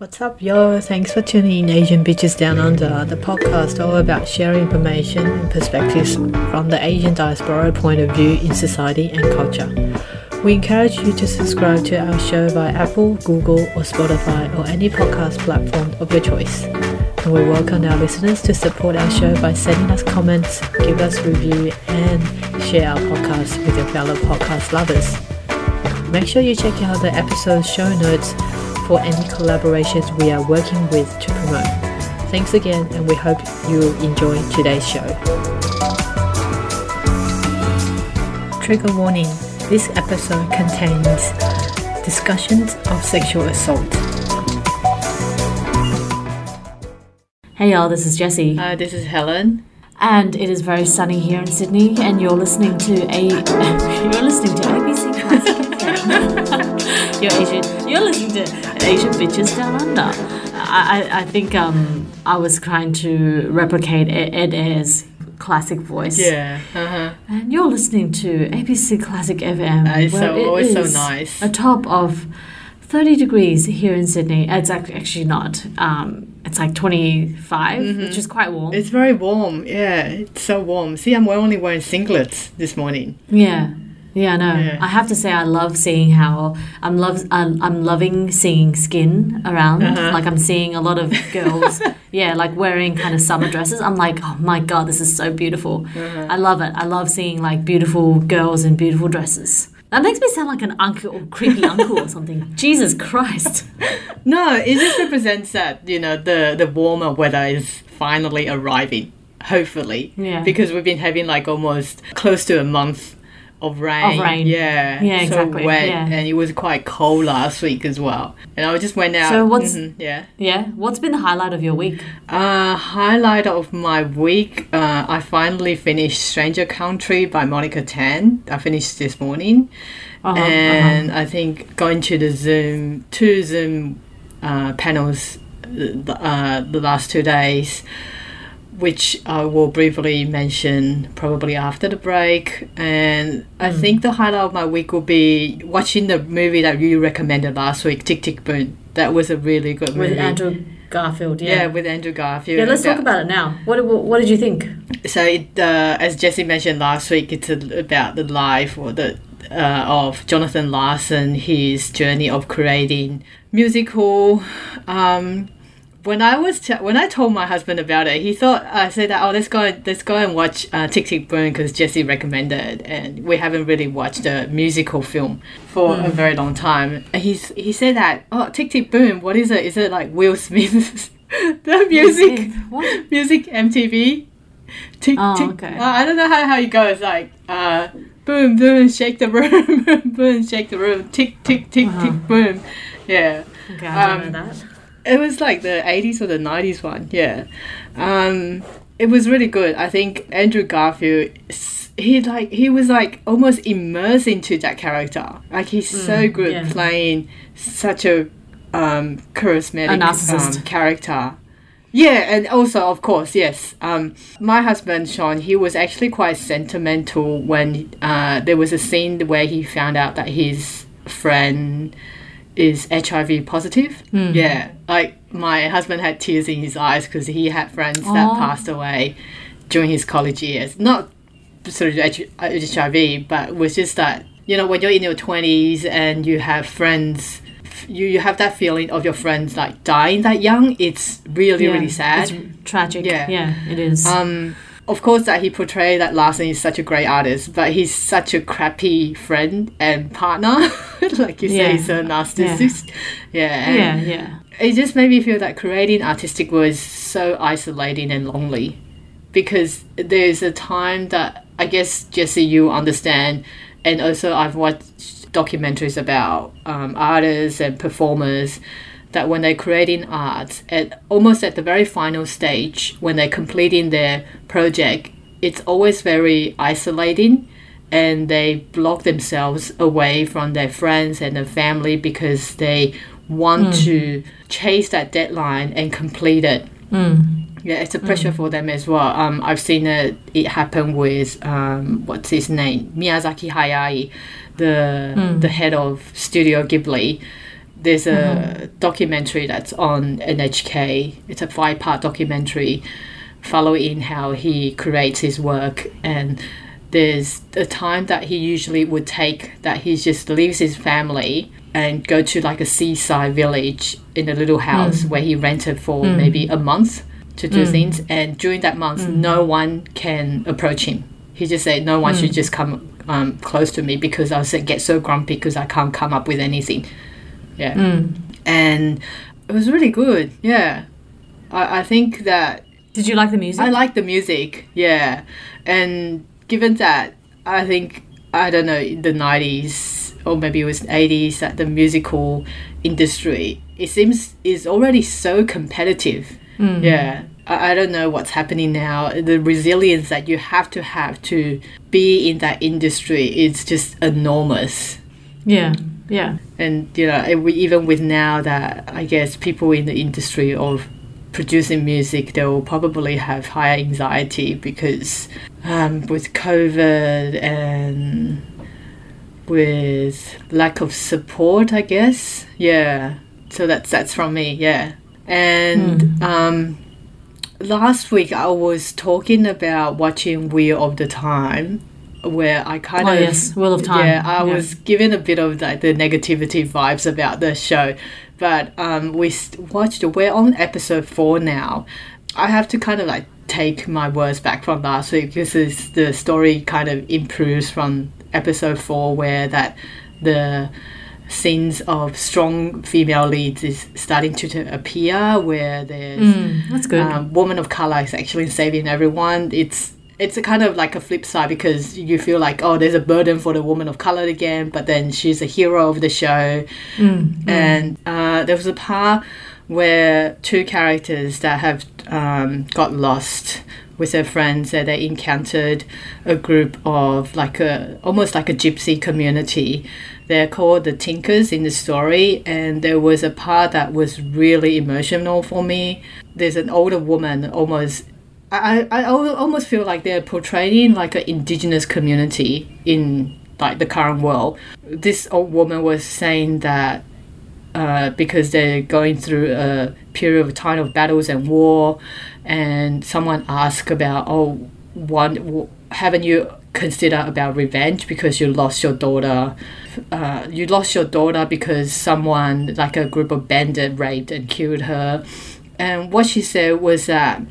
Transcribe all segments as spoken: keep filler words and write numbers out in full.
What's up, yo? Thanks for tuning in Asian Bitches Down Under, the podcast all about sharing information and perspectives from the Asian diaspora point of view in society and culture. We encourage you to subscribe to our show via Apple, Google, or Spotify, or any podcast platform of your choice. And we welcome our listeners to support our show by sending us comments, give us a review, and share our podcast with your fellow podcast lovers. Make sure you check out the episode show notes for any collaborations we are working with to promote. Thanks again, and we hope you enjoy today's show. Trigger warning. This episode contains discussions of sexual assault. Hey y'all, this is Jessie. Uh, this is Helen. And it is very sunny here in Sydney, and you're listening to a you're listening to A B C Classic F M. You're Asian. You're listening to Asian Bitches Down Under. I, I, I think um I was trying to replicate Ed Ayer's classic voice. Yeah. Uh-huh. And you're listening to A B C Classic F M. Uh, it's so, always so nice. A top of thirty degrees here in Sydney. It's actually not. Um, it's like twenty-five, mm-hmm. which is quite warm. It's very warm. Yeah, it's so warm. See, I'm only wearing singlets this morning. Yeah. Yeah, I know. Yeah. I have to say, I love seeing how I'm love I'm, I'm loving seeing skin around. Uh-huh. Like I'm seeing a lot of girls, yeah, like wearing kind of summer dresses. I'm like, oh my god, this is so beautiful. Uh-huh. I love it. I love seeing like beautiful girls in beautiful dresses. That makes me sound like an uncle or creepy uncle or something. Jesus Christ. No, it just represents that, you know, the, the warmer weather is finally arriving, hopefully. Yeah. Because we've been having like almost close to a month of rain. Of rain. Yeah. Yeah, so exactly. wet. Yeah. And it was quite cold last week as well. And I just went out. So what's mm-hmm, yeah. Yeah, what's been the highlight of your week? Uh, highlight of my week, uh, I finally finished Stranger Country by Monica Tan. I finished this morning. Uh-huh, and uh-huh. I think going to the Zoom, two Zoom uh, panels uh, the last two days, which I will briefly mention probably after the break. And I Mm. think the highlight of my week will be watching the movie that you recommended last week, Tick, Tick, Boom. That was a really good movie. With Andrew Garfield, yeah. Yeah, with Andrew Garfield. Yeah, let's talk about it now. What what did you think? So, it, uh, as Jessie mentioned last week, it's a, about the life or the uh, of Jonathan Larson, his journey of creating musical. Um, when I was t- when I told my husband about it, he thought I said that oh let's go let's go and watch uh, Tick, Tick, Boom because Jessie recommended, and we haven't really watched a musical film for mm. a very long time. And he's he said that oh Tick, Tick, Boom, what is it? Is it like Will Smith's the music What? music M T V? Tick, Oh, tick. okay. Uh, I don't know how, how it goes. Like uh, boom, boom, shake the room, boom, boom, shake the room, tick, tick, tick, Uh-huh. tick, boom. Yeah. Okay, I don't Um, know that. It was like the eighties or the nineties one, yeah. Um, it was really good. I think Andrew Garfield, he like he was like almost immersed into that character. Like he's so Mm, good yeah. playing such a um, charismatic A narcissist. um, character. Yeah, and also, of course, yes. Um, my husband, Sean, he was actually quite sentimental when uh, there was a scene where he found out that his friend is H I V positive. Mm. Yeah, like my husband had tears in his eyes because he had friends that Aw. passed away during his college years. Not sort of H I V, but was just that, you know, when you're in your twenties and you have friends, you, you have that feeling of your friends like dying that young. It's really, Yeah, really sad. It's tragic. Yeah. Yeah, it is. Um, of course, that he portrayed that Larson is such a great artist, but he's such a crappy friend and partner. Like you say, Yeah. he's a narcissist. Yeah. and yeah, yeah. It just made me feel that creating artistic was so isolating and lonely, because there's a time that I guess, Jessie, you understand, and also I've watched documentaries about um, artists and performers, that when they're creating art, at almost at the very final stage, when they're completing their project, it's always very isolating, and they block themselves away from their friends and their family because they want Mm. to chase that deadline and complete it. Mm. Yeah, it's a pressure for them as well. Um, I've seen it, it happen with, um, what's his name? Miyazaki Hayai, the Mm. the head of Studio Ghibli. there's a mm-hmm. documentary that's on N H K. It's a five-part documentary following how he creates his work, and there's a time that he usually would take that he just leaves his family and go to like a seaside village in a little house mm. where he rented for mm. maybe a month to do mm. things, and during that month mm. no one can approach him. He just said no one mm. should just come um, close to me because I'll get so grumpy because I can't come up with anything. Yeah. Mm. And it was really good. Yeah. I, I think that... Did you like the music? I like the music, yeah. And given that, I think, I don't know, in the nineties or maybe it was eighties, that the musical industry, it seems, is already so competitive. Mm. Yeah. I, I don't know what's happening now. The resilience that you have to have to be in that industry is just enormous. Yeah. Yeah. And, you know, even with now that, I guess, people in the industry of producing music, they will probably have higher anxiety because um, with COVID and with lack of support, I guess. Yeah. So that's, that's from me, yeah. And mm. um, last week I was talking about watching Wheel of the Time, where I kind oh, of... yes, Wheel of Time. Yeah, I yeah. was given a bit of like the negativity vibes about the show. But um, we watched, we're on episode four now. I have to kind of like take my words back from last week because the story kind of improves from episode four, where that the scenes of strong female leads is starting to, to appear, where there's mm, that's good. Um, woman of color is actually saving everyone. It's It's a kind of like a flip side because you feel like, oh, there's a burden for the woman of color again, but then she's a hero of the show. Mm, and mm. Uh, there was a part where two characters that have um, got lost with their friends, that they encountered a group of like a, almost like a gypsy community. They're called the Tinkers in the story, and there was a part that was really emotional for me. There's an older woman almost... I, I almost feel like they're portraying like an indigenous community in like the current world. This old woman was saying that uh, because they're going through a period of time of battles and war, and someone asked about, oh, one, haven't you considered about revenge because you lost your daughter? Uh, you lost your daughter because someone, like a group of bandits, raped and killed her. And what she said was that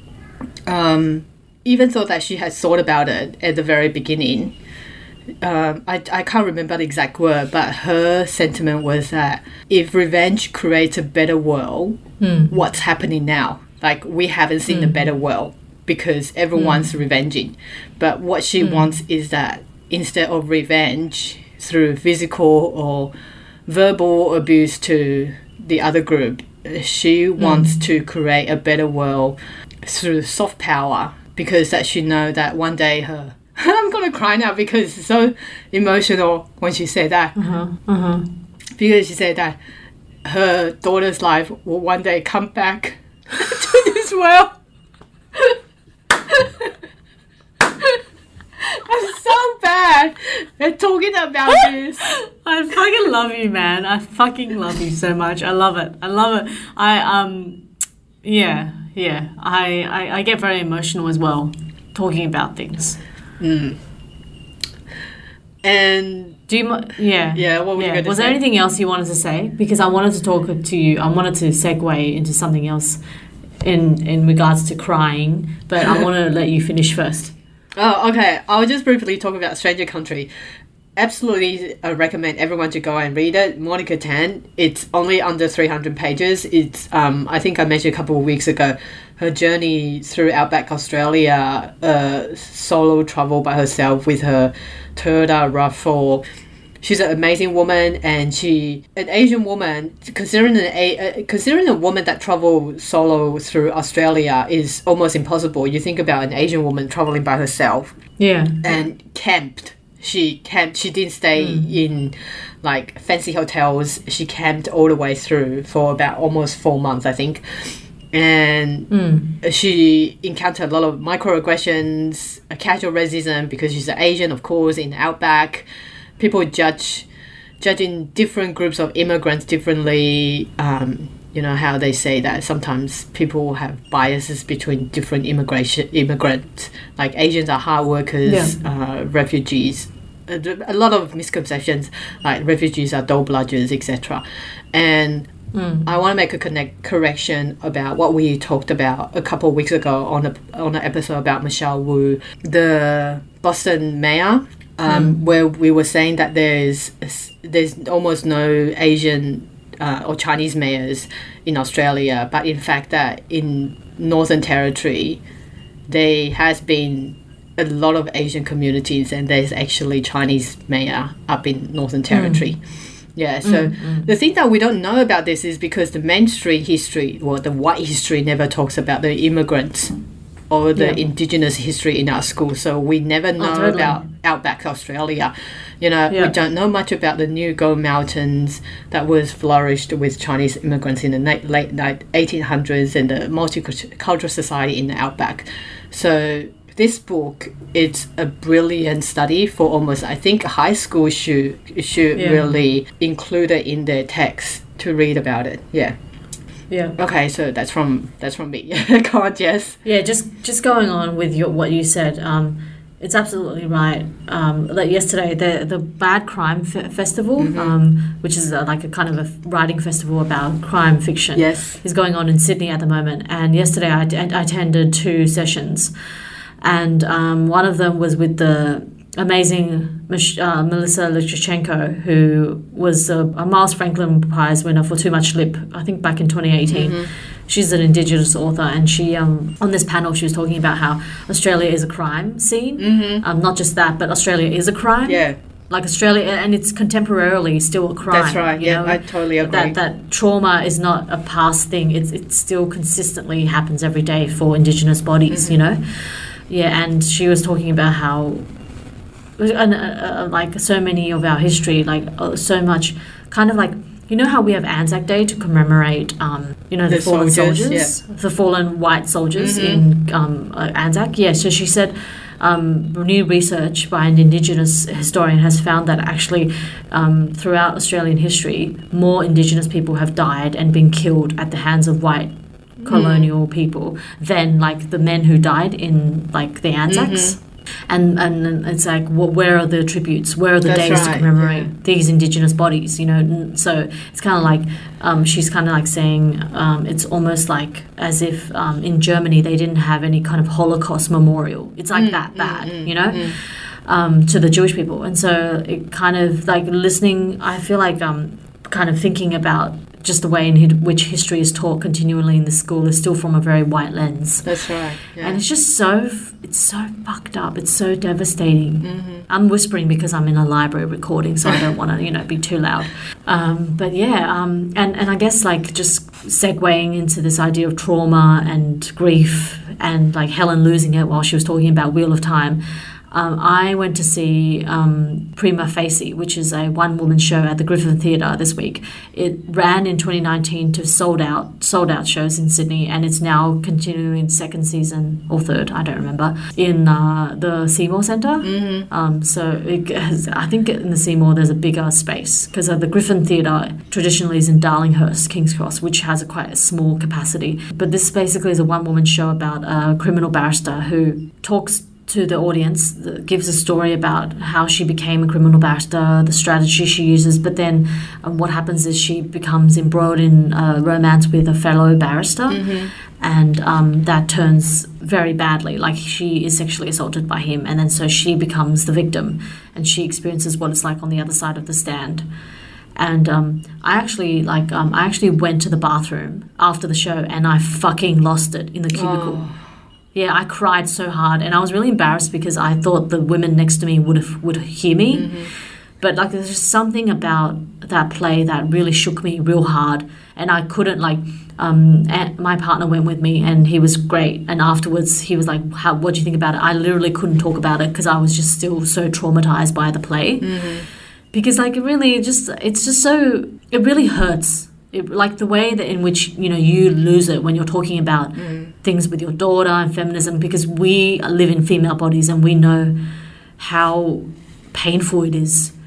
Um, even though that she had thought about it at the very beginning, um, I, I can't remember the exact word, but her sentiment was that if revenge creates a better world, mm. what's happening now? Like, we haven't seen mm. a better world because everyone's mm. revenging. But what she mm. wants is that instead of revenge through physical or verbal abuse to the other group, she wants mm. to create a better world through soft power, because that she know that one day her I'm gonna cry now because it's so emotional when she said that. Uh-huh, uh-huh. Because she said that her daughter's life will one day come back to this world. I'm so bad at talking about this. I fucking love you, man. I fucking love you so much. I love it. I love it. I um yeah. Yeah, I, I, I get very emotional as well talking about things. Mm. And do you? Yeah, yeah. What were yeah. you going to Was say? there anything else you wanted to say? Because I wanted to talk to you. I wanted to segue into something else in in regards to crying, but I want to let you finish first. Oh, okay. I'll just briefly talk about Stranger Country. Absolutely, I recommend everyone to go and read it. Monica Tan. It's only under three hundred pages. It's um, I think I mentioned a couple of weeks ago, her journey through outback Australia, uh, solo travel by herself with her Toyota RAV four. She's an amazing woman, and she, an Asian woman, considering an a uh, considering a woman that travels solo through Australia is almost impossible. You think about an Asian woman traveling by herself. Yeah. And camped. She camped. She didn't stay mm. in like fancy hotels. She camped all the way through for about almost four months, I think. And mm. she encountered a lot of microaggressions, a casual racism because she's an Asian, of course, in the outback. People judge judging different groups of immigrants differently. Um, you know how they say that sometimes people have biases between different immigration immigrants. Like Asians are hard workers, yeah. uh, refugees. A, a lot of misconceptions, like refugees are dull-blooders, et cetera. And mm. I want to make a connect correction about what we talked about a couple of weeks ago on a on an episode about Michelle Wu, the Boston mayor, um, mm. where we were saying that there's there's almost no Asian Uh, or Chinese mayors in Australia, but in fact that in Northern Territory there has been a lot of Asian communities, and there's actually Chinese mayor up in Northern Territory. Mm. Yeah, so mm, mm. the thing that we don't know about this is because the mainstream history, or the white history, never talks about the immigrants or the yeah. indigenous history in our school, so we never know oh, totally. about outback Australia. You know, yeah. we don't know much about the New Gold Mountains that was flourished with Chinese immigrants in the late, late eighteen hundreds and the multicultural society in the outback. So this book, it's a brilliant study for almost, I think high school should, should yeah. really include it in their text to read about it. Yeah. Yeah. Okay, so that's from that's from me. Go on, Jess. Yeah, just just going on with your, what you said. Um, it's absolutely right. Um, like yesterday, the the Bad Crime F- Festival, mm-hmm. um, which is a, like a kind of a writing festival about crime fiction, yes. is going on in Sydney at the moment. And yesterday, I, I attended two sessions, and um, one of them was with the amazing uh, Melissa Lyschenko, who was a, a Miles Franklin Prize winner for Too Much Lip, I think back in twenty eighteen. Mm-hmm. She's an Indigenous author, and she um, on this panel she was talking about how Australia is a crime scene. Mm-hmm. Um, not just that, but Australia is a crime. Yeah. Like Australia, and it's contemporarily still a crime. That's right, yeah, know? I totally agree. That, that trauma is not a past thing. It's, it still consistently happens every day for Indigenous bodies, mm-hmm. you know? Yeah, and she was talking about how and uh, uh, like so many of our history, like uh, so much kind of like, you know how we have Anzac Day to commemorate um you know the, the fallen soldiers, soldiers yeah. the fallen white soldiers mm-hmm. in um uh, Anzac. Yeah, so she said um new research by an Indigenous historian has found that actually um throughout Australian history more Indigenous people have died and been killed at the hands of white colonial mm. people than like the men who died in like the Anzacs. Mm-hmm. And and it's like, well, where are the tributes? Where are the That's days right, to commemorate yeah. these Indigenous bodies? You know, so it's kind of like um, she's kind of like saying um, it's almost like as if um, in Germany they didn't have any kind of Holocaust memorial. It's like mm, that bad, mm, you know, mm. um, to the Jewish people. And so it kind of like listening. I feel like um, kind of thinking about just the way in which history is taught continually in the school is still from a very white lens. That's right. Yeah. And it's just so, it's so fucked up. It's so devastating. Mm-hmm. I'm whispering because I'm in a library recording, so I don't want to, you know, be too loud. Um, but yeah, um, and, and I guess like just segueing into this idea of trauma and grief and like Helen losing it while she was talking about Wheel of Time. Um, I went to see um, Prima Facie, which is a one-woman show at the Griffin Theatre this week. It ran in twenty nineteen to sold out, sold out shows in Sydney, and it's now continuing second season or third, I don't remember, in uh, the Seymour Centre. Mm-hmm. Um, so it has, I think in the Seymour there's a bigger space because uh, the Griffin Theatre traditionally is in Darlinghurst, King's Cross, which has a quite a small capacity. But this basically is a one-woman show about a criminal barrister who talks to the audience, gives a story about how she became a criminal barrister, the strategy she uses, but then um, what happens is she becomes embroiled in a romance with a fellow barrister, mm-hmm. and um, that turns very badly. Like she is sexually assaulted by him, and then so she becomes the victim, and she experiences what it's like on the other side of the stand. And um, I actually like um, I actually went to the bathroom after the show, and I fucking lost it in the cubicle. Oh. Yeah, I cried so hard, and I was really embarrassed because I thought the women next to me would have, would hear me. Mm-hmm. But like, there's just something about that play that really shook me real hard, and I couldn't like. Um, and my partner went with me, and he was great. And afterwards, he was like, "How? What do you think about it?" I literally couldn't talk about it because I was just still so traumatized by the play, mm-hmm. because like it really just it's just so it really hurts. It, like the way that in which, you know, you lose it when you're talking about mm. things with your daughter and feminism, because we live in female bodies and we know how painful it is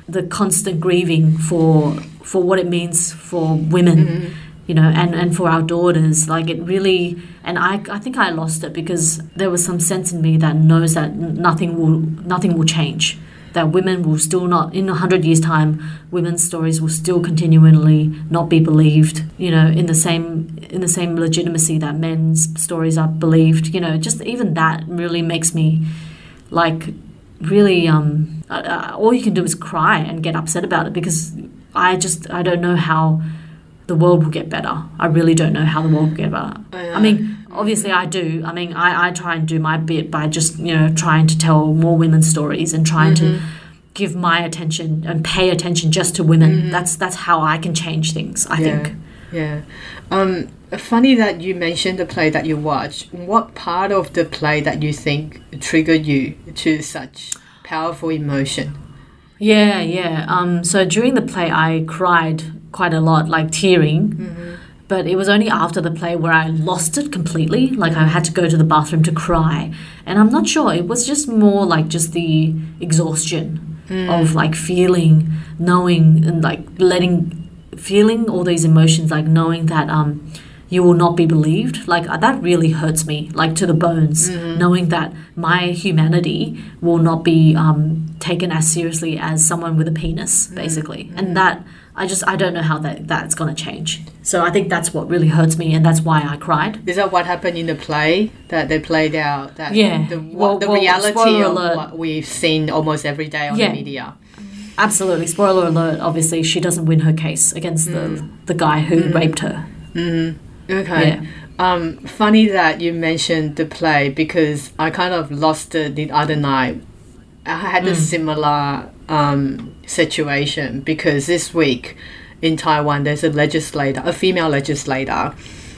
the constant grieving for for what it means for women. Mm-hmm. You know, and, and for our daughters, like it really, and I I think I lost it because there was some sense in me that knows that nothing will nothing will change, that women will still not, in a hundred years' time, women's stories will still continually not be believed. You know, in the same in the same legitimacy that men's stories are believed. You know, just even that really makes me, like, really um, uh, all you can do is cry and get upset about it because I just I don't know how the world will get better. I really don't know how the world will get better. Oh, yeah. I mean, obviously I do. I mean, I, I try and do my bit by just, you know, trying to tell more women's stories and trying mm-hmm. to give my attention and pay attention just to women. Mm-hmm. That's that's how I can change things, I yeah. think. Yeah. Um, funny that you mentioned the play that you watched. What part of the play that you think triggered you to such powerful emotion? Yeah, yeah. Um, so during the play, I cried quite a lot, like tearing. Mm-hmm. But it was only after the play where I lost it completely. Like I had to go to the bathroom to cry. And I'm not sure. It was just more like just the exhaustion mm. of like feeling, knowing and like letting, feeling all these emotions, like knowing that um, you will not be believed. Like that really hurts me, like to the bones, mm-hmm. knowing that my humanity will not be um, taken as seriously as someone with a penis, basically. Mm-hmm. And that, I just, I don't know how that that's going to change. So I think that's what really hurts me, and that's why I cried. Is that what happened in the play, that they played out? That yeah. The, well, the well, reality of alert. What we've seen almost every day on yeah. the media. Absolutely. Spoiler alert, obviously, she doesn't win her case against mm. the, the guy who mm. raped her. Mm. Okay. Yeah. Um, funny that you mentioned the play because I kind of lost it the other night. I had mm. a similar um, situation because this week in Taiwan there's a legislator, a female legislator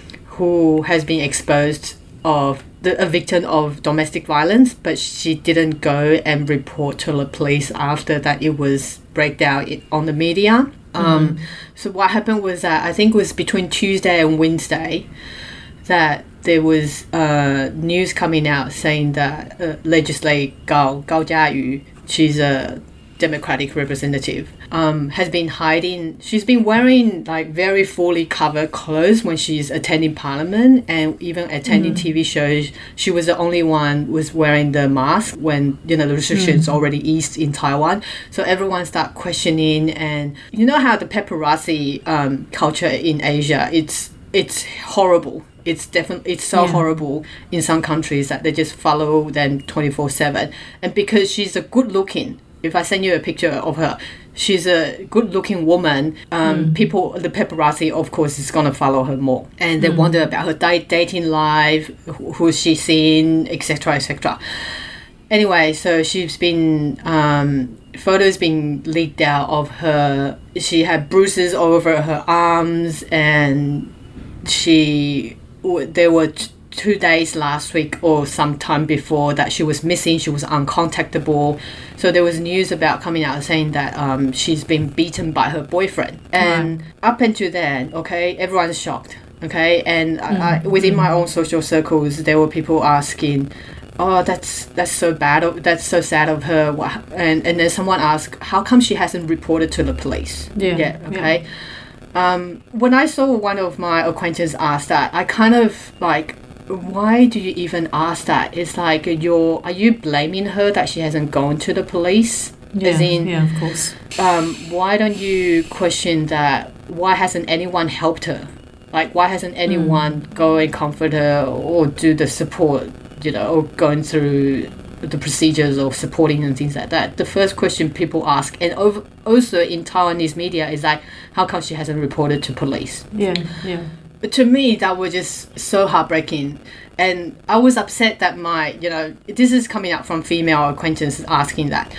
who has been exposed of the, a victim of domestic violence, but she didn't go and report to the police after that it was break out on the media. Um, mm. So what happened was that I think it was between Tuesday and Wednesday that there was uh, news coming out saying that uh, legislator Gao, Gao Jiayu, she's a Democratic representative, um, has been hiding. She's been wearing like very fully covered clothes when she's attending Parliament and even attending mm. T V shows. She was the only one was wearing the mask when, you know, the restrictions mm. already eased in Taiwan. So everyone start questioning, and you know how the paparazzi um, culture in Asia, it's it's horrible. It's definitely it's so yeah. horrible in some countries that they just follow them twenty-four seven. And because she's a good looking, if I send you a picture of her, she's a good-looking woman. Um, mm. People, the paparazzi, of course, is going to follow her more. And they mm. wonder about her di- dating life, who, who she's seen, et cetera, et cetera. Anyway, so she's been... Um, photos being leaked out of her. She had bruises all over her arms, and she... There were... T- two days last week or sometime before that she was missing, she was uncontactable. So there was news about coming out saying that um, she's been beaten by her boyfriend. And right. up until then, okay, everyone's shocked, okay? And mm. I, within my own social circles, there were people asking, oh, that's that's so bad, of, that's so sad of her. And, and then someone asked, how come she hasn't reported to the police? Yeah, yeah okay? Yeah. Um, when I saw one of my acquaintances ask that, I kind of like, why do you even ask that? It's like you're, are you blaming her that she hasn't gone to the police? Yeah, As in, yeah, of course. Um, why don't you question that? Why hasn't anyone helped her? Like, why hasn't anyone mm. go and comfort her or do the support, you know, or going through the procedures of supporting and things like that? The first question people ask, and over, also in Taiwanese media, is like, how come she hasn't reported to police? Yeah, yeah. To me, that was just so heartbreaking. And I was upset that my, you know, this is coming out from female acquaintances asking that.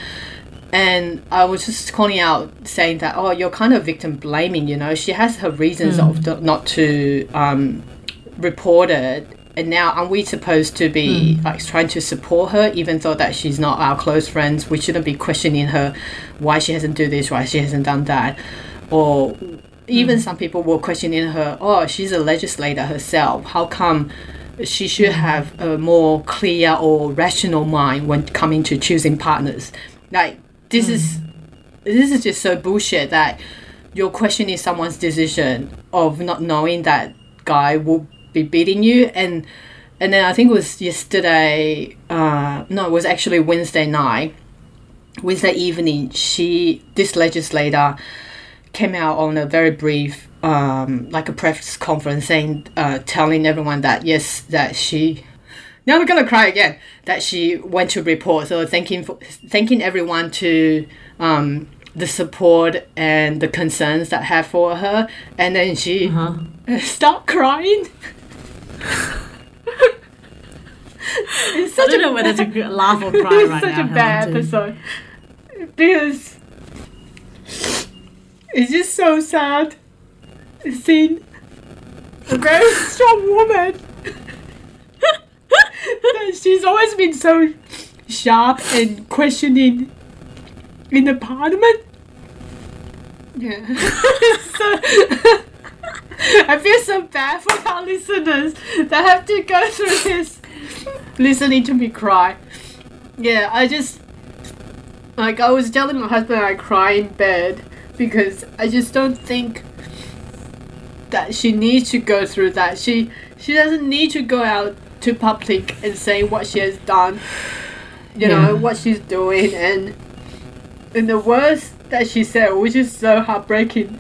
And I was just calling out saying that, oh, you're kind of victim blaming, you know. She has her reasons mm. of the, not to um, report it. And now are we supposed to be mm. like trying to support her even though that she's not our close friends? We shouldn't be questioning her why she hasn't do this, why she hasn't done that. Or... Even mm. some people were questioning her, oh, she's a legislator herself. How come she should mm. have a more clear or rational mind when coming to choosing partners? Like, this mm. is this is just so bullshit that you're questioning someone's decision of not knowing that guy will be beating you. And and then I think it was yesterday, uh, no, it was actually Wednesday night, Wednesday evening, she, this legislator came out on a very brief, um, like a press conference saying, uh, telling everyone that, yes, that she, now I'm going to cry again, that she went to report. So thanking, for, thanking everyone to, um, the support and the concerns that have for her. And then she uh-huh. stopped crying. It's such I don't a know whether to laugh or cry right such now. Such a bad episode. Because it's just so sad seeing a very strong woman that she's always been so sharp and questioning in the parliament. Yeah. So I feel so bad for our listeners that have to go through this listening to me cry. Yeah, I just, like, I was telling my husband I cry in bed because I just don't think that she needs to go through that. She she doesn't need to go out to public and say what she has done, you yeah. know, what she's doing, and and the words that she said, which is so heartbreaking.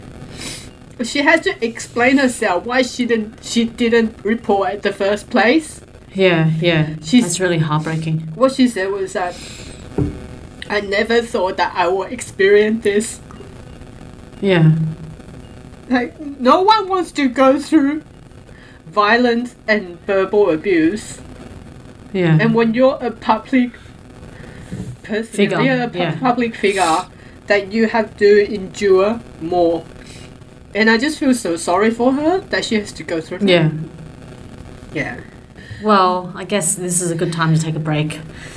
She had to explain herself why she didn't she didn't report at the first place. Yeah, yeah. She's, That's really heartbreaking. What she said was that I never thought that I would experience this. Yeah. Like, no one wants to go through violence and verbal abuse. Yeah. And when you're a public person, figure. you're a pu- yeah. public figure, that you have to endure more. And I just feel so sorry for her that she has to go through that. Yeah. Yeah. Well, I guess this is a good time to take a break.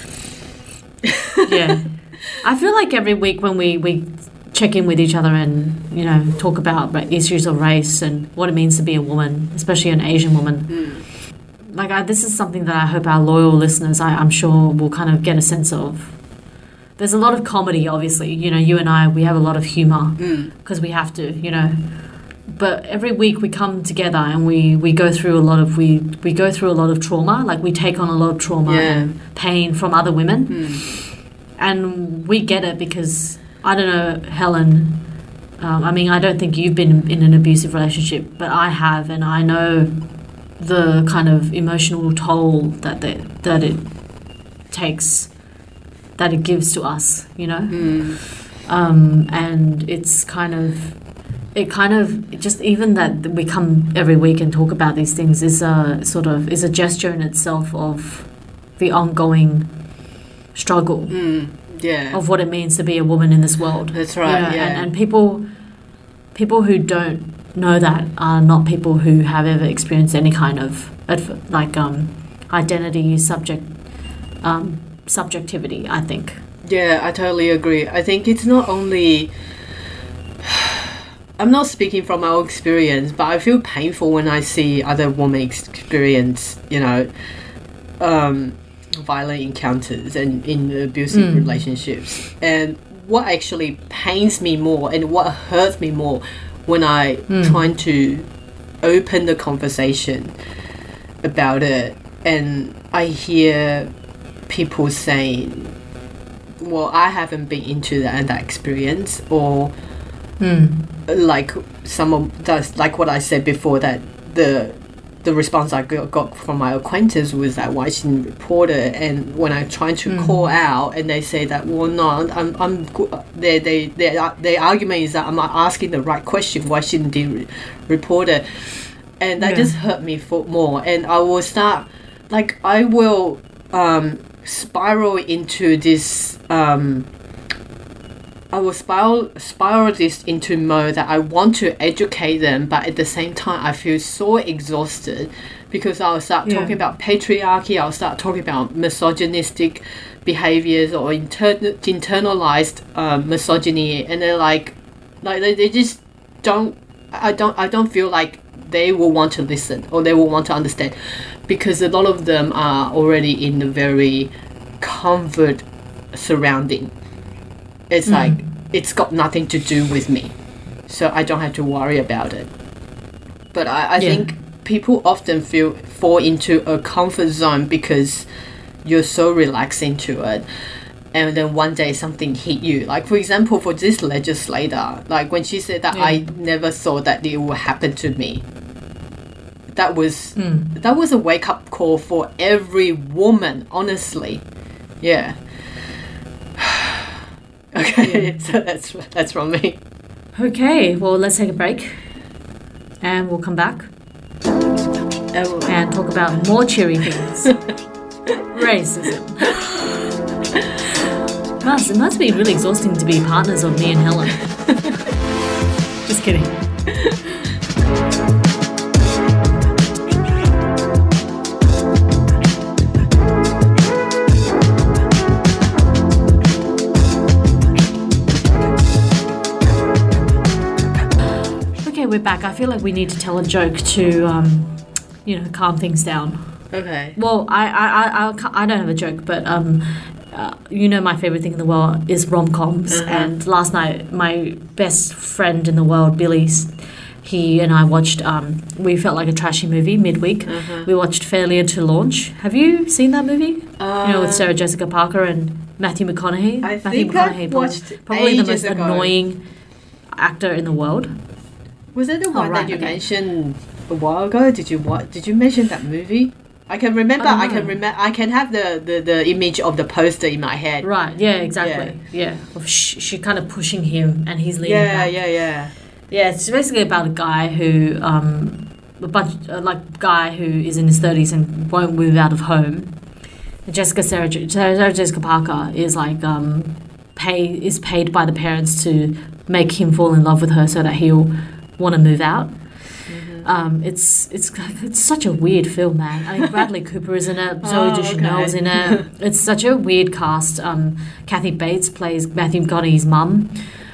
Yeah. I feel like every week when we, we check in with each other and, you know, talk about issues of race and what it means to be a woman, especially an Asian woman, mm. like I, this is something that I hope our loyal listeners, I, I'm sure, will kind of get a sense of. There's a lot of comedy, obviously. You know, you and I, we have a lot of humour because mm. we have to, you know. But every week we come together and we, we go through a lot of we, we go through a lot of trauma. Like we take on a lot of trauma yeah. and pain from other women, mm. and we get it because I don't know, Helen. Um, I mean, I don't think you've been in an abusive relationship, but I have, and I know the kind of emotional toll that they, that it takes, that it gives to us. You know, mm. um, and it's kind of. It kind of just even that we come every week and talk about these things is a sort of is a gesture in itself of the ongoing struggle mm, yeah. of what it means to be a woman in this world. That's right. You know? yeah. And, and people people who don't know that are not people who have ever experienced any kind of like um, identity subject um, subjectivity. I think. Yeah, I totally agree. I think it's not only. I'm not speaking from my own experience, but I feel painful when I see other women experience, you know, um, violent encounters and in abusive mm. relationships. And what actually pains me more and what hurts me more when I mm. trying to open the conversation about it, and I hear people saying, well, I haven't been into that and that experience, or mm. like someone does, like what I said before, that the the response I got from my acquaintance was that why she didn't report it, and when I tried to mm. call out, and they say that, well, no, I'm I'm they they their their argument is that I'm not asking the right question, why she didn't re- report it, and that yeah. just hurt me for more, and I will start like I will um, spiral into this. Um, I will spiral, spiral this into mode that I want to educate them, but at the same time I feel so exhausted because I'll start yeah. talking about patriarchy, I'll start talking about misogynistic behaviors or inter- internalized um, misogyny, and they're like, like they, they just don't. I don't. I don't feel like they will want to listen or they will want to understand, because a lot of them are already in a very comfort surrounding. It's mm. like it's got nothing to do with me, so I don't have to worry about it. But I, I Yeah. think people often feel fall into a comfort zone because you're so relaxed into it, and then one day something hit you. Like, for example, for this legislator, like when she said that, Yeah. I never thought that it would happen to me. That was Mm. that was a wake up call for every woman, honestly. Yeah. Okay, so that's that's from me. Okay, well, let's take a break. And we'll come back Oh, and talk about more cheery things. Racism. Must, it must be really exhausting to be partners of me and Helen. Just kidding. Okay, we're back. I feel like we need to tell a joke to, um, you know, calm things down. okay. Well, I, I, I, I, can't- I don't have a joke, but um, uh, you know, my favorite thing in the world is rom-coms. Uh-huh. And last night, my best friend in the world, Billy, s- he and I watched. Um, we felt like a trashy movie midweek. Uh-huh. We watched Failure to Launch. Have you seen that movie? Uh, you know, with Sarah Jessica Parker and Matthew McConaughey. I Matthew think I McConaughey, watched probably, probably the ages most ago. annoying actor in the world. Was it the one right, that you okay. mentioned a while ago? Did you what? Did you mention that movie? I can remember. I don't I, can know. remember. I can have the, the, the image of the poster in my head. Right? Yeah, exactly. Yeah, Of she, she kind of pushing him, and he's leaning Yeah, back. yeah, yeah. Yeah, it's basically about a guy who, um, a bunch, uh, like guy who is in his thirties and won't move out of home. And Jessica Sarah, Sarah, Sarah Jessica Parker is like um, pay is paid by the parents to make him fall in love with her so that he'll want to move out. Um, it's it's it's such a weird film, man. I mean, Bradley Cooper is in it. Zoe Oh, Deschanel okay. is in it. It's such a weird cast. Um, Kathy Bates plays Matthew McConaughey's mum.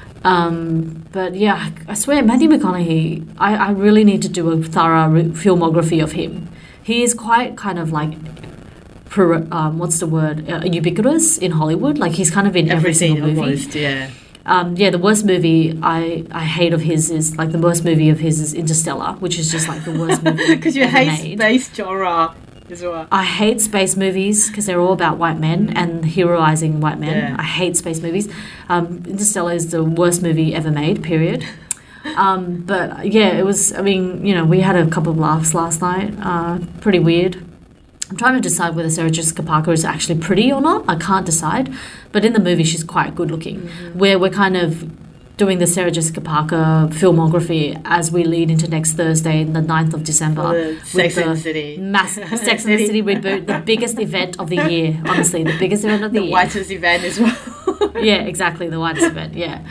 Um, but yeah, I swear, Matthew McConaughey, I, I really need to do a thorough re- filmography of him. He is quite kind of like, pro, um, what's the word, uh, ubiquitous in Hollywood. Like he's kind of in every Everything single movie. almost. Yeah. Um, yeah, the worst movie I, I hate of his is, like the worst movie of his is Interstellar, which is just like the worst movie Because you ever hate made. space genre as well. I hate space movies because they're all about white men and heroizing white men. Yeah. I hate space movies. Um, Interstellar is the worst movie ever made, period. Um, but yeah, it was, I mean, you know, we had a couple of laughs last night. Uh, pretty weird. I'm trying to decide whether Sarah Jessica Parker is actually pretty or not. I can't decide. But in the movie, she's quite good looking. Mm-hmm. Where we're kind of doing the Sarah Jessica Parker filmography as we lead into next Thursday, the ninth of December. For the Sex with and the the City. Mass Sex and the City reboot, the biggest event of the year. Honestly, the biggest event of the, The year. whitest event as well. Yeah, exactly, the whitest event. Yeah,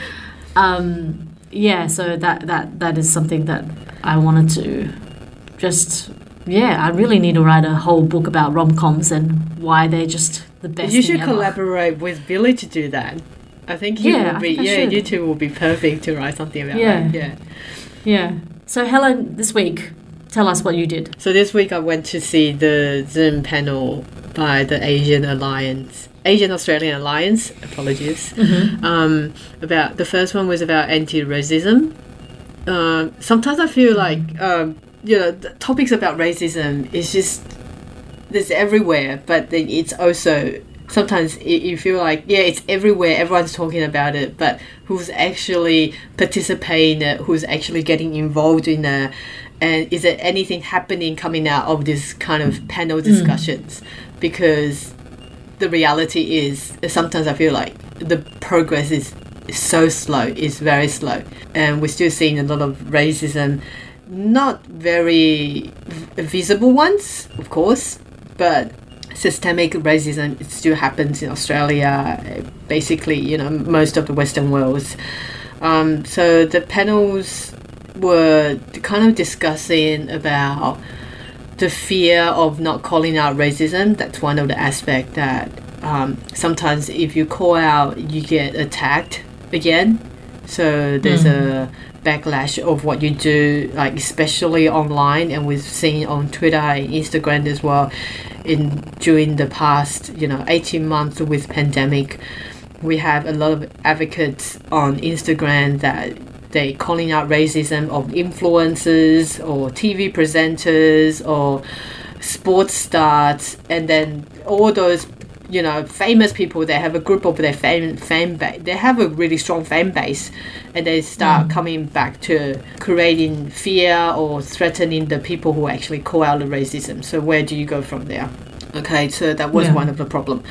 um, yeah. So that that that is something that I wanted to just. Yeah, I really need to write a whole book about rom-coms and why they're just the best. You thing should ever. collaborate with Billy to do that. I think you Yeah, will I be. think I Yeah, should. you two will be perfect to write something about Yeah. that. Yeah. Yeah. So Helen, this week, tell us what you did. So this week I went to see the Zoom panel by the Asian Alliance, Asian Australian Alliance. Apologies. Mm-hmm. Um, about the first one was about anti-racism. Um, sometimes I feel like um, you know the topics about racism is just there's everywhere, but then it's also sometimes it, you feel like yeah it's everywhere. Everyone's talking about it, but who's actually participating in it? Who's actually getting involved in it? And is there anything happening coming out of this kind of panel discussions? Because the reality is sometimes I feel like the progress is so slow, it's very slow, and we're still seeing a lot of racism, not very v- visible ones, of course, but systemic racism, it still happens in Australia, basically, you know, most of the Western worlds. Um, so the panels were kind of discussing about the fear of not calling out racism. That's one of the aspects that um, sometimes if you call out, you get attacked again. So there's Mm. a backlash of what you do, like especially online, and we've seen on Twitter and Instagram as well in during the past, you know, eighteen months with pandemic. we have a lot of advocates on Instagram that they calling out racism of influencers or T V presenters or sports stars, and then all those, you know, famous people, they have a group of their fan, fan base. They have a really strong fan base, and they start mm. coming back to creating fear or threatening the people who actually call out the racism. So where do you go from there? Okay, so that was yeah. one of the problem.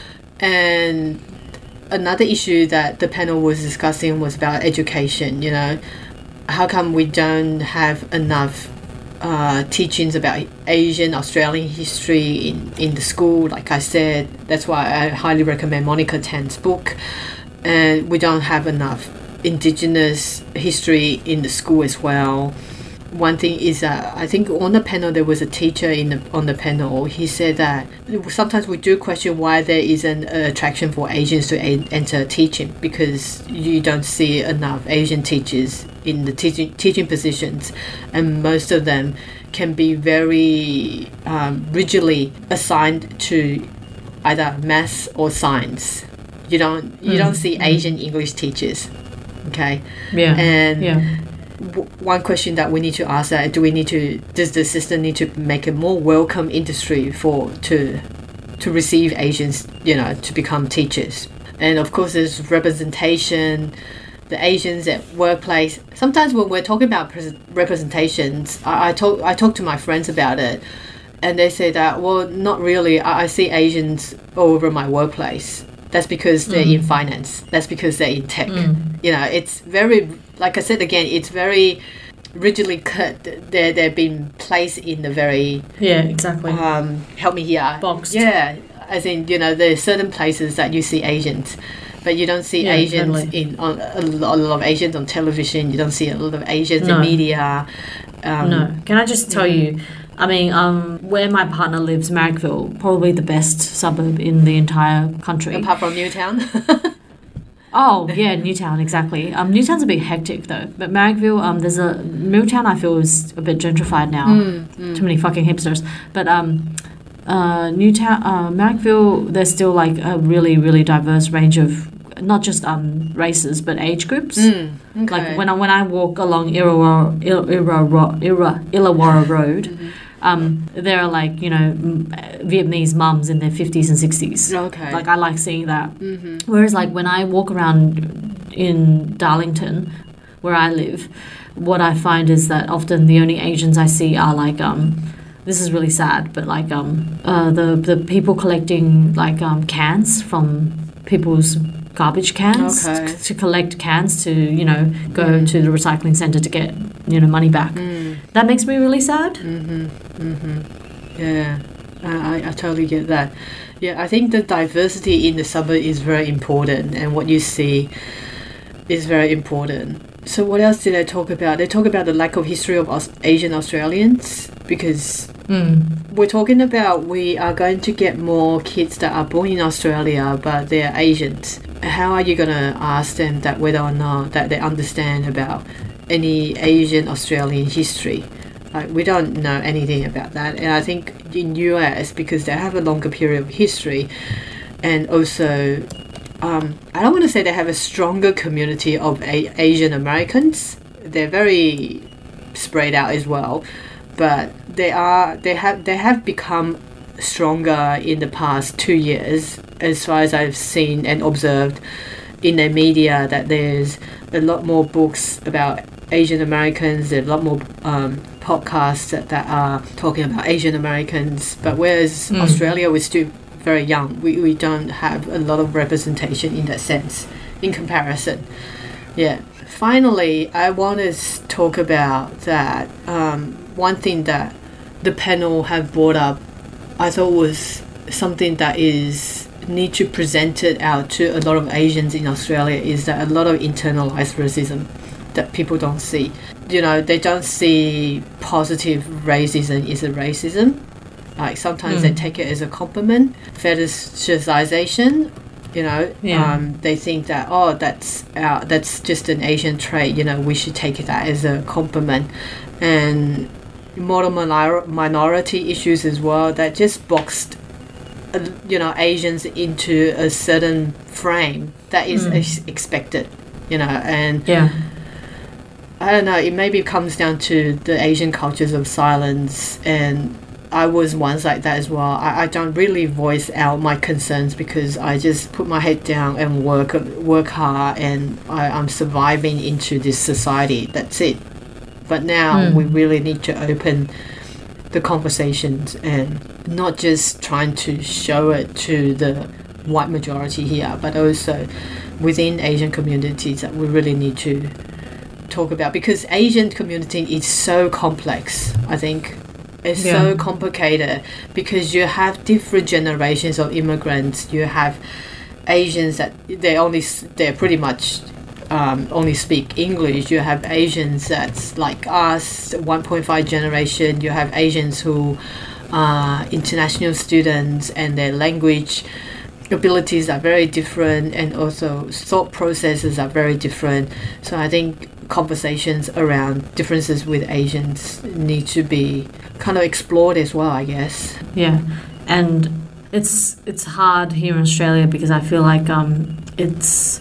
And another issue that the panel was discussing was about education. You know, how come we don't have enough uh, teachings about Asian Australian history in, in the school? Like I said, that's why I highly recommend Monica Tan's book. And we don't have enough Indigenous history in the school as well. One thing is that I think on the panel there was a teacher in the, on the panel. He said that sometimes we do question why there isn't an attraction for Asians to a- enter teaching, because you don't see enough Asian teachers in the teaching teaching positions, and most of them can be very um, rigidly assigned to either maths or science. You don't you mm. don't see Asian English teachers. Okay. Yeah. And yeah. one question that we need to ask that do we need to does the system need to make a more welcome industry for to to receive Asians, you know, to become teachers? And of course there's representation, the Asians at workplace. Sometimes when we're talking about pres- representations, I, I talk I talk to my friends about it, and they say that, well, not really. I, I see Asians all over my workplace. That's because they're mm. in finance. That's because they're in tech. Mm. You know, it's very, like I said again, it's very rigidly cut. They're, they're being placed in a very... Yeah, exactly. Um, help me here. Boxed. Yeah, as in, you know, there's certain places that you see Asians, but you don't see yeah, Asians totally. in on, a lot of Asians on television. You don't see a lot of Asians no. in media. Um, no. Can I just tell mm. you... I mean, um, where my partner lives, Marrickville, probably the best suburb in the entire country. Apart from Newtown? Oh, yeah, Newtown, exactly. Um, Newtown's a bit hectic, though. But Marrickville, um, there's a... Newtown, I feel, is a bit gentrified now. Mm, mm. Too many fucking hipsters. But um, uh, Newtown, uh, Marrickville, there's still, like, a really, really diverse range of... not just um races but age groups. Mm, okay. Like when I when I walk along Illawarra Illawarra Illawarra, Illawarra Road, mm-hmm. um, there are like, you know, Vietnamese mums in their fifties and sixties. Okay. Like I like seeing that. Mm-hmm. Whereas like when I walk around in Darlington, where I live, what I find is that often the only Asians I see are like um. This is really sad, but like um uh the the people collecting like um cans from people's garbage cans okay. to, to collect cans to, you know, go mm. to the recycling centre to get, you know, money back. Mm. That makes me really sad. Mm-hmm. Mm-hmm. Yeah, I, I totally get that. Yeah, I think the diversity in the suburb is very important, and what you see is very important. So what else did they talk about? They talk about the lack of history of Aus- Asian Australians, because mm. we're talking about we are going to get more kids that are born in Australia but they're Asians. How are you going to ask them that whether or not that they understand about any Asian Australian history? Like, we don't know anything about that. And I think in U S, because they have a longer period of history, and also um, I don't want to say they have a stronger community of a- Asian Americans. They're very spread out as well, but they are they have they have become stronger in the past two years, as far as I've seen and observed in the media, that there's a lot more books about Asian Americans, there's a lot more um, podcasts that, that are talking about Asian Americans, but whereas mm. Australia was still very young, we, we don't have a lot of representation in that sense in comparison. Yeah. Finally, I want to talk about that um, one thing that the panel have brought up, I thought was something that is need to present it out to a lot of Asians in Australia, is that a lot of internalized racism that people don't see. You know, they don't see positive racism is a racism. Like sometimes mm. they take it as a compliment, fetishization. You know, yeah. um, they think that, oh, that's our, that's just an Asian trait. You know, we should take that as a compliment. And model minor- minority issues as well, that just boxed uh, you know, Asians into a certain frame that is Mm. ex- expected, you know, and Yeah. I don't know, it maybe comes down to the Asian cultures of silence, and I was once like that as well. I, I don't really voice out my concerns because I just put my head down and work work hard, and I, I'm surviving into this society. That's it. But now Mm. we really need to open the conversations and not just trying to show it to the white majority here, but also within Asian communities that we really need to talk about, because Asian community is so complex. I think it's Yeah. so complicated because you have different generations of immigrants. You have Asians that they only s- they're pretty much um, only speak English. You have Asians that's like us, one point five generation. You have Asians who are international students and their language abilities are very different, and also thought processes are very different. So I think conversations around differences with Asians need to be kind of explored as well, I guess. Yeah, and it's it's hard here in Australia because I feel like um, it's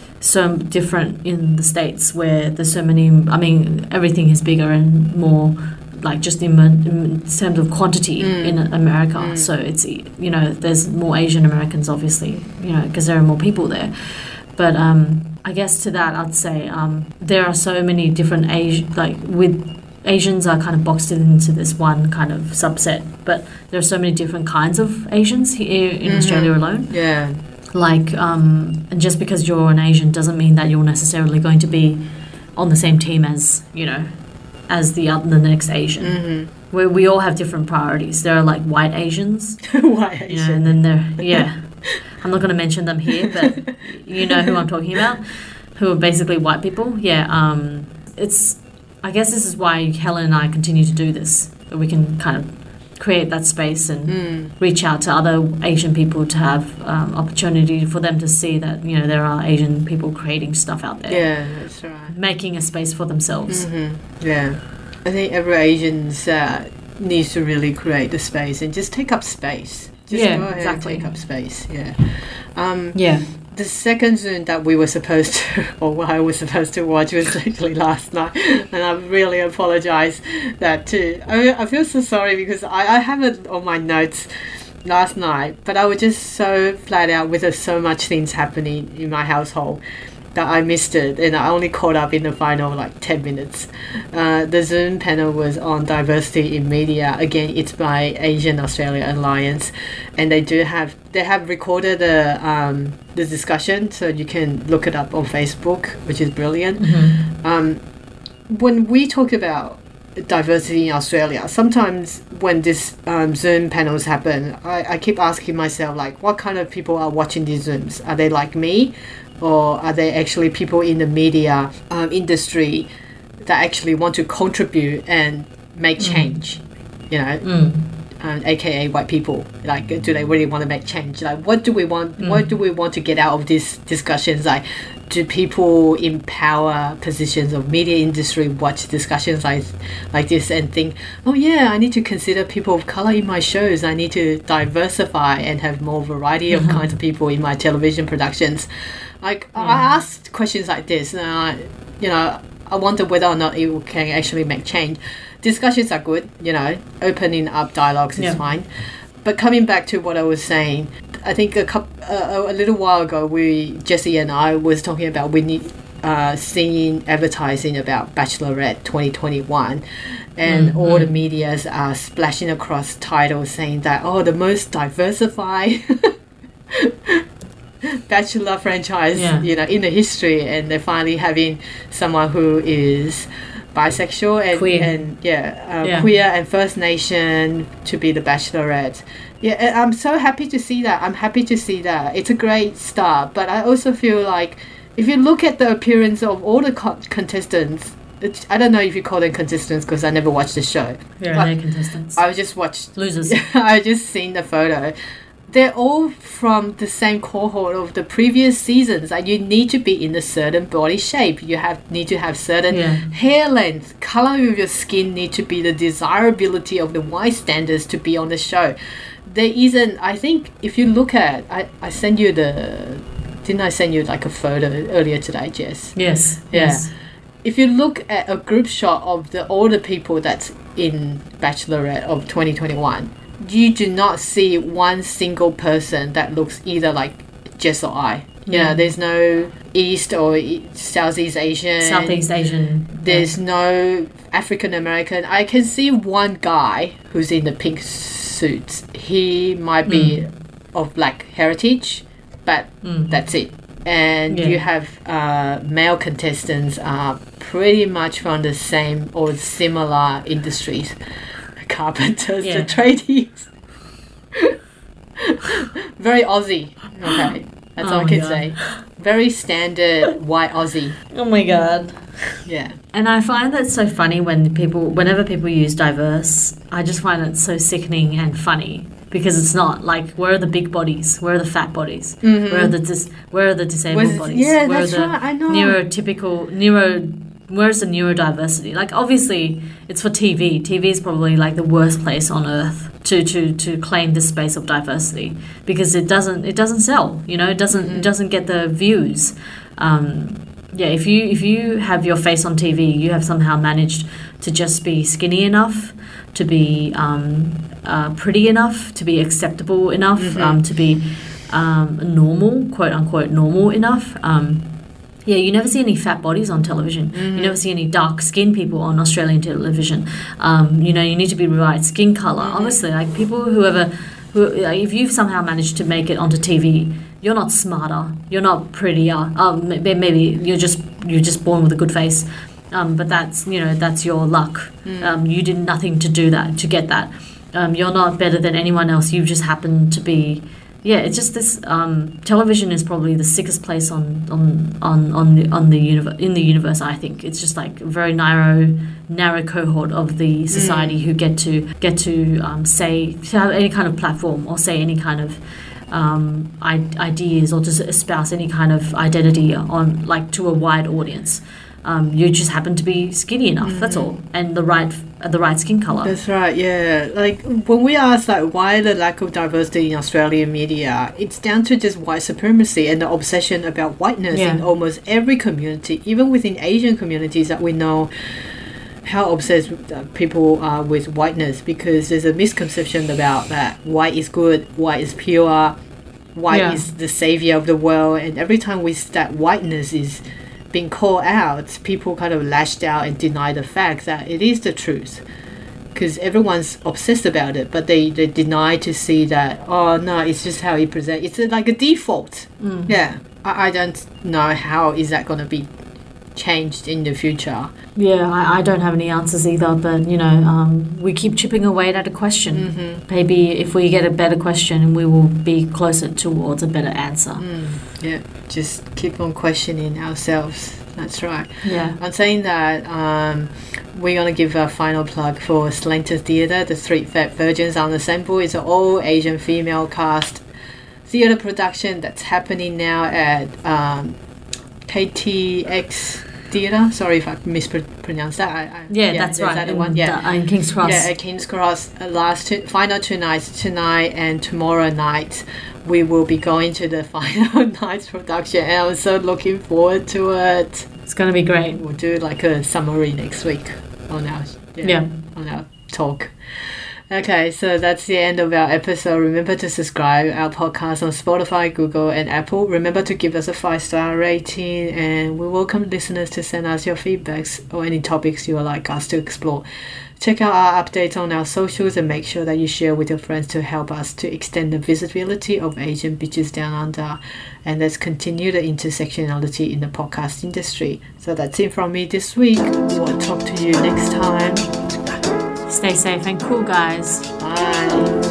so different in the States where there's so many. I mean, everything is bigger and more, like just in, in terms of quantity Mm. in America. Mm. So it's, you know, there's more Asian Americans, obviously, you know, because there are more people there. But um, I guess to that, I'd say um, there are so many different Asi- like with Asians are kind of boxed into this one kind of subset, but there are so many different kinds of Asians here in Mhm. Australia alone. Yeah. Like, um, and just because you're an Asian doesn't mean that you're necessarily going to be on the same team as, you know, as the other, the next Asian. Mm-hmm. Where we all have different priorities. There are like white Asians, White you know, Asian. and then there, yeah. I'm not going to mention them here, but you know who I'm talking about, who are basically white people. Yeah, um, it's. I guess this is why Helen and I continue to do this. That we can kind of create that space and Mm. reach out to other Asian people to have um, opportunity for them to see that, you know, there are Asian people creating stuff out there, Yeah, that's right. making a space for themselves. Mm-hmm. Yeah. I think every Asian uh, needs to really create the space and just take up space. Just Yeah, go ahead exactly. and take up space. Yeah. Um, Yeah. The second Zoom that we were supposed to, or what I was supposed to watch, was actually last night, and I really apologise that too. I, I feel so sorry because I, I have it on my notes last night, but I was just so flat out with uh, so much things happening in my household that I missed it, and I only caught up in the final like ten minutes. Uh, the Zoom panel was on diversity in media. Again, it's by Asian Australia Alliance, and they do have they have recorded the um, the discussion, so you can look it up on Facebook, which is brilliant. Mm-hmm. Um, when we talk about diversity in Australia, sometimes when this um, Zoom panels happen, I, I keep asking myself, like, what kind of people are watching these Zooms? Are they like me? Or are they actually people in the media um, industry that actually want to contribute and make change? You know, Mm. um, aka white people. Like, do they really want to make change? Like, what do we want? Mm. What do we want to get out of these discussions? Like, do people in power positions of media industry watch discussions like like this and think, oh yeah, I need to consider people of color in my shows. I need to diversify and have more variety of kinds of people in my television productions. Like, I asked questions like this, and I, you know, I wonder whether or not it can actually make change. Discussions are good, you know, opening up dialogues is Yeah. fine. But coming back to what I was saying, I think a couple, uh, a little while ago, we Jessie and I was talking about we need uh, seeing advertising about Bachelorette twenty twenty-one, and Mm, all the mm. medias are splashing across titles saying that, oh, the most diversified Bachelor franchise, Yeah. you know, in the history, and they're finally having someone who is bisexual and Queer. and yeah, uh, Yeah. queer and First Nation to be the Bachelorette. Yeah, and I'm so happy to see that. I'm happy to see that. It's a great start, but I also feel like if you look at the appearance of all the co- contestants, it's, I don't know if you call them contestants because I never watched the show. Yeah, But they're contestants. I just watched. Losers. I just seen the photo. they're all from the same cohort of the previous seasons. Like you need to be in a certain body shape. You have need to have certain Yeah. hair length, color of your skin need to be the desirability of the white standards to be on the show. There isn't. I think if you look at, I I sent you the. Didn't I send you like a photo earlier today, Jess? Yes. Yeah. Yes. If you look at a group shot of the older people that's in Bachelorette of twenty twenty-one, you do not see one single person that looks either like Jess or I. You know, Yeah. there's no East or E- Southeast Asian. Southeast Asian. There's no African American. I can see one guy who's in the pink suits. He might be of black heritage, but Mm. that's it. And Yeah. you have uh, male contestants are pretty much from the same or similar industries. The carpenters, Yeah. the tradies. Very Aussie. Okay, that's Oh all I my can God. say. Very standard white Aussie. Oh my god. Yeah. And I find that so funny when people, whenever people use diverse, I just find it so sickening and funny because it's not like where are the big bodies, where are the fat bodies, where are the dis- where are the disabled Was- bodies, yeah, where that's are the right, I know. neurotypical neuro, where's the neurodiversity? Like obviously it's for T V. T V is probably like the worst place on earth to to to claim this space of diversity because it doesn't it doesn't sell. You know, it doesn't it doesn't get the views. Um, yeah, if you if you have your face on T V, you have somehow managed to just be skinny enough, to be um, uh, pretty enough, to be acceptable enough, um, to be um, normal, quote unquote, normal enough. Um, yeah, you never see any fat bodies on television. You never see any dark skinned people on Australian television. Um, you know, you need to be the right skin color. Honestly, like people whoever, who, like, if you've somehow managed to make it onto T V, you're not smarter, you're not prettier. Um, may- maybe you're just you're just born with a good face. Um, but that's you know that's your luck. Um, you did nothing to do that to get that. Um, you're not better than anyone else. You just happen to be. Yeah, it's just this. Um, television is probably the sickest place on on on on the, on the universe in the universe. I think it's just like a very narrow narrow cohort of the society who get to get to um, say to have any kind of platform or say any kind of um, I- ideas or just espouse any kind of identity on like to a wide audience. Um, you just happen to be skinny enough. That's all, and the right the right skin color. That's right, yeah. Like when we ask like why the lack of diversity in Australian media, it's down to just white supremacy and the obsession about whiteness Yeah. in almost every community, even within Asian communities that we know how obsessed uh, people are with whiteness, because there's a misconception about that white is good, white is pure, white Yeah. is the savior of the world, and every time we that whiteness is being called out, people kind of lashed out and deny the fact that it is the truth, because everyone's obsessed about it, but they, they deny to see that, oh no, it's just how he presents. It's a, like a default. Yeah, I, I don't know how is that going to be changed in the future. Yeah, I, I don't have any answers either, but you know, um, we keep chipping away at a question. Maybe if we get a better question, we will be closer towards a better answer. Yeah, just keep on questioning ourselves. That's right. Yeah. I'm saying that um, we're going to give a final plug for Slanter Theatre. The Three Fat Virgins Ensemble is an all Asian female cast theatre production that's happening now at um, K T X Theatre. Sorry if I mispronounced that. I, I, Yeah, that's is right. That the in, one? Yeah. the- in King's Cross. Yeah, at King's Cross. Uh, last two, final two nights, tonight and tomorrow night, we will be going to the final night's production, and I'm so looking forward to it. It's going to be great. We'll do like a summary next week on our Yeah. on our talk. Okay, so that's the end of our episode. Remember to subscribe our podcast on Spotify, Google, and Apple. Remember to give us a five star rating, and we welcome listeners to send us your feedbacks or any topics you would like us to explore. Check out our updates on our socials and make sure that you share with your friends to help us to extend the visibility of Asian Bitches Down Under. And let's continue the intersectionality in the podcast industry. So that's it from me this week. We'll talk to you next time. Stay safe and cool, guys. Bye.